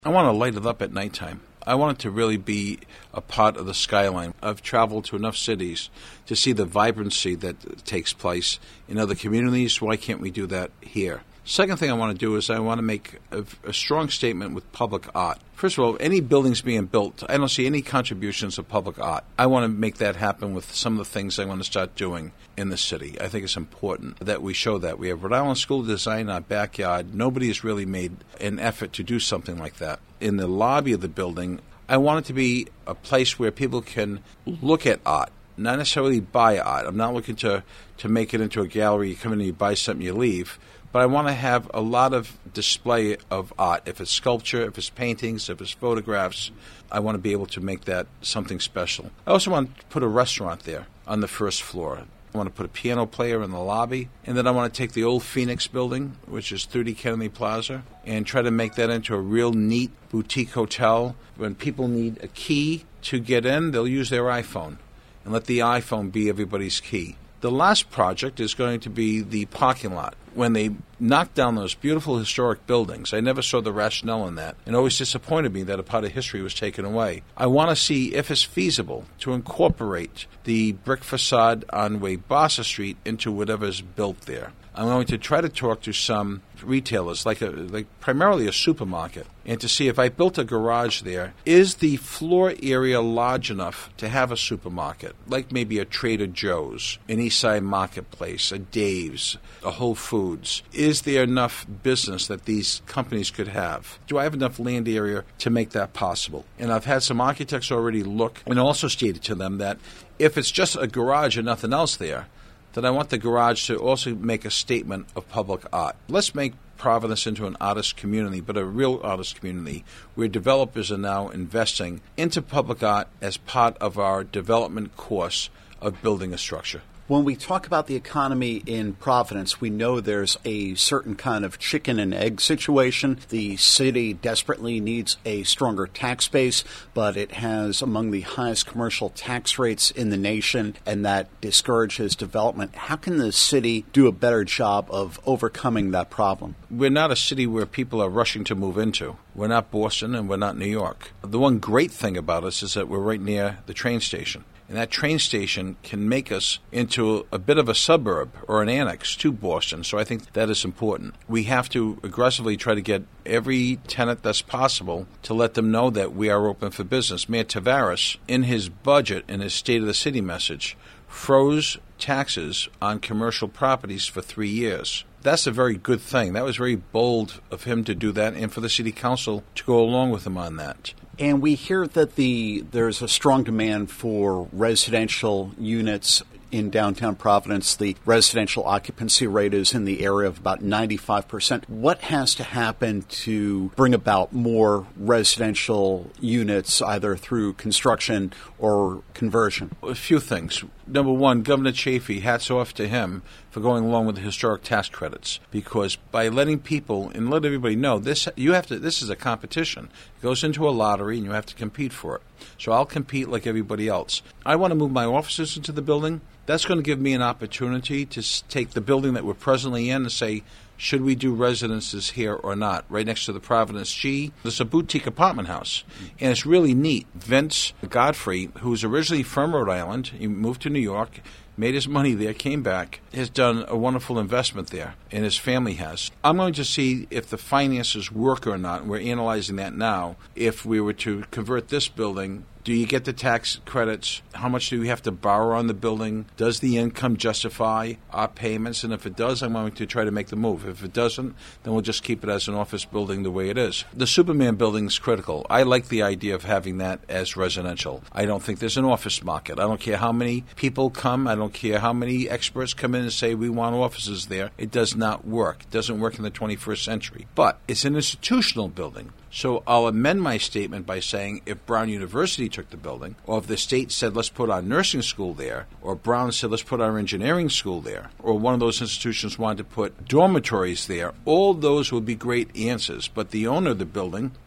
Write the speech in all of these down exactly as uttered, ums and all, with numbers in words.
I want to light it up at nighttime. I want it to really be a part of the skyline. I've traveled to enough cities to see the vibrancy that takes place in other communities. Why can't we do that here? Second thing I want to do is I want to make a, a strong statement with public art. First of all, any buildings being built, I don't see any contributions of public art. I want to make that happen with some of the things I want to start doing in the city. I think it's important that we show that. We have Rhode Island School of Design in our backyard. Nobody has really made an effort to do something like that. In the lobby of the building, I want it to be a place where people can look at art, not necessarily buy art. I'm not looking to, to make it into a gallery. You come in and you buy something, you leave. But I want to have a lot of display of art. If it's sculpture, if it's paintings, if it's photographs, I want to be able to make that something special. I also want to put a restaurant there on the first floor. I want to put a piano player in the lobby. And then I want to take the old Phoenix building, which is thirty Kennedy Plaza, and try to make that into a real neat boutique hotel. When people need a key to get in, they'll use their iPhone and let the iPhone be everybody's key. The last project is going to be the parking lot. When they knocked down those beautiful historic buildings, I never saw the rationale in that. It always disappointed me that a part of history was taken away. I want to see if it's feasible to incorporate the brick facade on Weybosser Street into whatever's built there. I'm going to try to talk to some retailers, like a like primarily a supermarket, and to see if I built a garage there, is the floor area large enough to have a supermarket, like maybe a Trader Joe's, an Eastside Marketplace, a Dave's, a Whole Foods? Is there enough business that these companies could have? Do I have enough land area to make that possible? And I've had some architects already look and also stated to them that if it's just a garage and nothing else there, that I want the garage to also make a statement of public art. Let's make Providence into an artist community, but a real artist community where developers are now investing into public art as part of our development course of building a structure. When we talk about the economy in Providence, we know there's a certain kind of chicken and egg situation. The city desperately needs a stronger tax base, but it has among the highest commercial tax rates in the nation, and that discourages development. How can the city do a better job of overcoming that problem? We're not a city where people are rushing to move into. We're not Boston and we're not New York. The one great thing about us is that we're right near the train station. And that train station can make us into a bit of a suburb or an annex to Boston. So I think that is important. We have to aggressively try to get every tenant that's possible to let them know that we are open for business. Mayor Tavares, in his budget, in his State of the City message, froze taxes on commercial properties for three years. That's a very good thing. That was very bold of him to do that and for the city council to go along with him on that. And we hear that the there's a strong demand for residential units in downtown Providence. The residential occupancy rate is in the area of about ninety-five percent. What has to happen to bring about more residential units, either through construction or conversion? A few things. Number one, Governor Chafee, hats off to him for going along with the historic tax credits, because by letting people and let everybody know this, you have to. This is a competition. It goes into a lottery, and you have to compete for it. So I'll compete like everybody else. I want to move my offices into the building. That's going to give me an opportunity to take the building that we're presently in and say, should we do residences here or not? Right next to the Providence G, there's a boutique apartment house, and it's really neat. Vince Godfrey, who's originally from Rhode Island, he moved to New York, made his money there, came back, has done a wonderful investment there, and his family has. I'm going to see if the finances work or not, and we're analyzing that now. If we were to convert this building, do you get the tax credits? How much do we have to borrow on the building? Does the income justify our payments? And if it does, I'm going to try to make the move. If it doesn't, then we'll just keep it as an office building the way it is. The Superman building is critical. I like the idea of having that as residential. I don't think there's an office market. I don't care how many people come. I don't care how many experts come in and say we want offices there. It does not work. It doesn't work in the twenty-first century. But it's an institutional building. So I'll amend my statement by saying if Brown University took the building, or if the state said let's put our nursing school there, or Brown said let's put our engineering school there, or one of those institutions wanted to put dormitories there, all those would be great answers. But the owner of the building,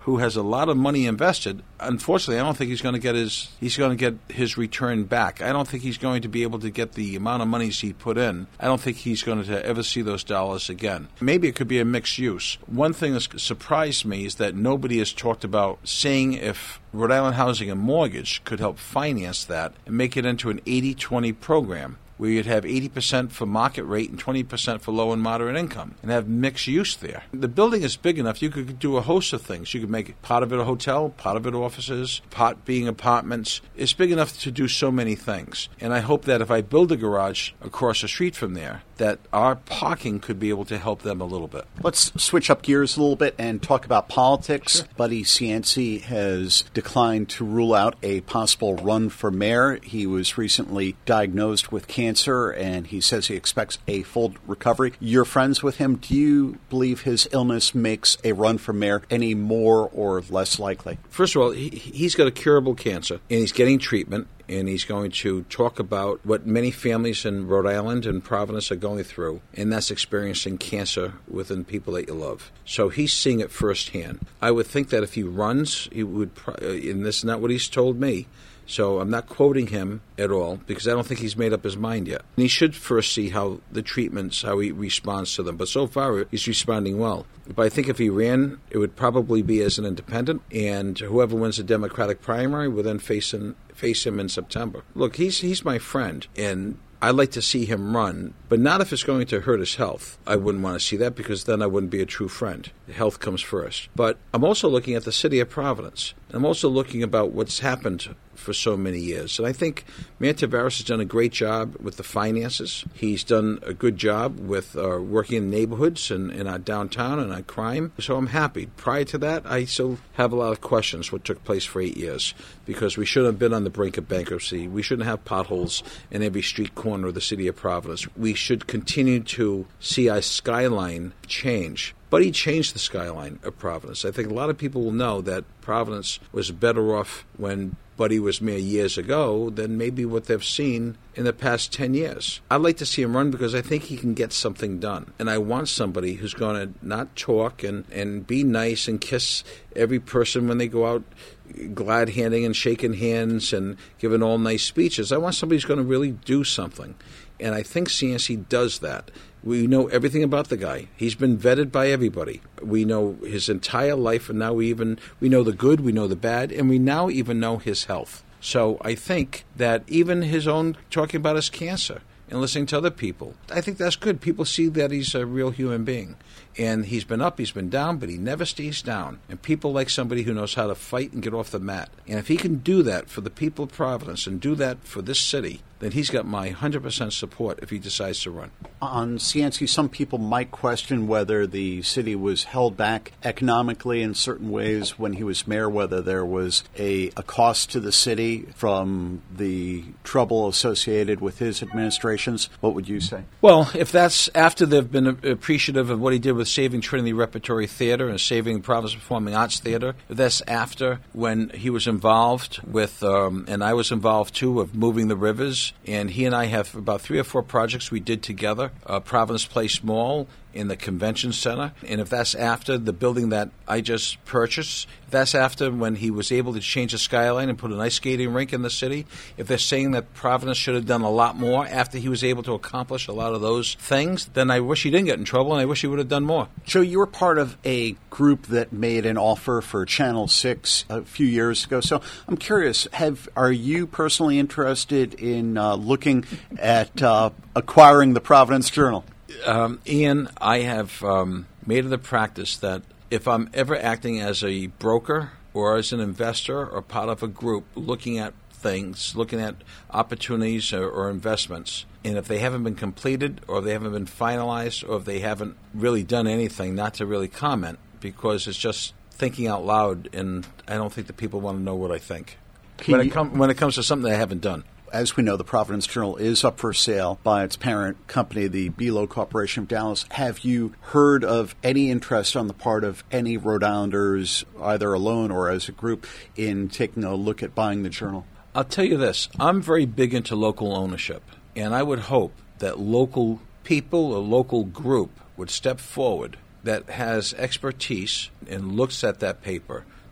who has a lot of money invested. Unfortunately, I don't think he's going to get his he's going to get his return back. I don't think he's going to be able to get the amount of monies he put in. I don't think he's going to ever see those dollars again. Maybe it could be a mixed use. One thing that surprised me is that nobody has talked about seeing if Rhode Island Housing and Mortgage could help finance that and make it into an eighty twenty program, where you'd have eighty percent for market rate and twenty percent for low and moderate income, and have mixed use there. The building is big enough, you could do a host of things. You could make part of it a hotel, part of it offices, part being apartments. It's big enough to do so many things. And I hope that if I build a garage across the street from there, that our parking could be able to help them a little bit. Let's switch up gears a little bit and talk about politics. Sure. Buddy Cianci has declined to rule out a possible run for mayor. He was recently diagnosed with cancer, and he says he expects a full recovery. You're friends with him. Do you believe his illness makes a run for mayor any more or less likely? First of all, he, he's got a curable cancer, and he's getting treatment. And he's going to talk about what many families in Rhode Island and Providence are going through, and that's experiencing cancer within people that you love. So he's seeing it firsthand. I would think that if he runs, he would, and this is not what he's told me, so I'm not quoting him at all because I don't think he's made up his mind yet. And he should first see how the treatments, how he responds to them. But so far, he's responding well. But I think if he ran, it would probably be as an independent, and whoever wins the Democratic primary will then face him, face him in September. Look, he's he's my friend, and I'd like to see him run, but not if it's going to hurt his health. I wouldn't want to see that because then I wouldn't be a true friend. Health comes first. But I'm also looking at the city of Providence. I'm also looking about what's happened for so many years. And I think Mayor Taveras has done a great job with the finances. He's done a good job with uh, working in neighborhoods and in our downtown and our crime. So I'm happy. Prior to that, I still have a lot of questions what took place for eight years because we shouldn't have been on the brink of bankruptcy. We shouldn't have potholes in every street corner of the city of Providence. We should continue to see our skyline change. But he changed the skyline of Providence. I think a lot of people will know that Providence was better off when Buddy was mayor years ago than maybe what they've seen in the past ten years. I'd like to see him run because I think he can get something done. And I want somebody who's going to not talk and, and be nice and kiss every person when they go out glad-handing and shaking hands and giving all nice speeches. I want somebody who's going to really do something. And I think Cianci does that. We know everything about the guy. He's been vetted by everybody. We know his entire life, and now we even we know the good, we know the bad, and we now even know his health. So I think that even his own talking about his cancer and listening to other people, I think that's good. People see that he's a real human being. And he's been up, he's been down, but he never stays down. And people like somebody who knows how to fight and get off the mat. And if he can do that for the people of Providence and do that for this city, then he's got my one hundred percent support if he decides to run. On Cianci, some people might question whether the city was held back economically in certain ways when he was mayor, whether there was a, a cost to the city from the trouble associated with his administrations. What would you say? Well, if that's after they've been appreciative of what he did with saving Trinity Repertory Theater and saving Providence Performing Arts Theater, if that's after when he was involved with, um, and I was involved too, of moving the rivers, and he and I have about three or four projects we did together, uh, Providence Place Mall in the convention center. And if that's after the building that I just purchased, if that's after when he was able to change the skyline and put an ice skating rink in the city, if they're saying that Providence should have done a lot more after he was able to accomplish a lot of those things, then I wish he didn't get in trouble and I wish he would have done more. Joe, you were part of a group that made an offer for Channel six a few years ago. So I'm curious, have are you personally interested in uh, looking at uh, acquiring the Providence Journal? Um, Ian, I have um, made it a practice that if I'm ever acting as a broker or as an investor or part of a group looking at things, looking at opportunities or, or investments, and if they haven't been completed or they haven't been finalized or if they haven't really done anything, not to really comment because it's just thinking out loud, and I don't think that people want to know what I think when it, com- when it comes to something I haven't done. As we know, the Providence Journal is up for sale by its parent company, the Belo Corporation of Dallas. Have you heard of any interest on the part of any Rhode Islanders, either alone or as a group, in taking a look at buying the Journal? I'll tell you this. I'm very big into local ownership, and I would hope that local people, a local group, would step forward that has expertise and looks at that paper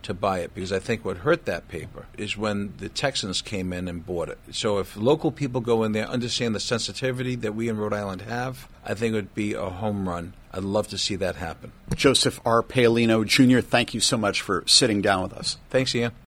to buy it, because I think what hurt that paper is when the Texans came in and bought it. So if local people go in there, understand the sensitivity that we in Rhode Island have, I think it would be a home run. I'd love to see that happen. Joseph R. Paolino, Junior, thank you so much for sitting down with us. Thanks, Ian.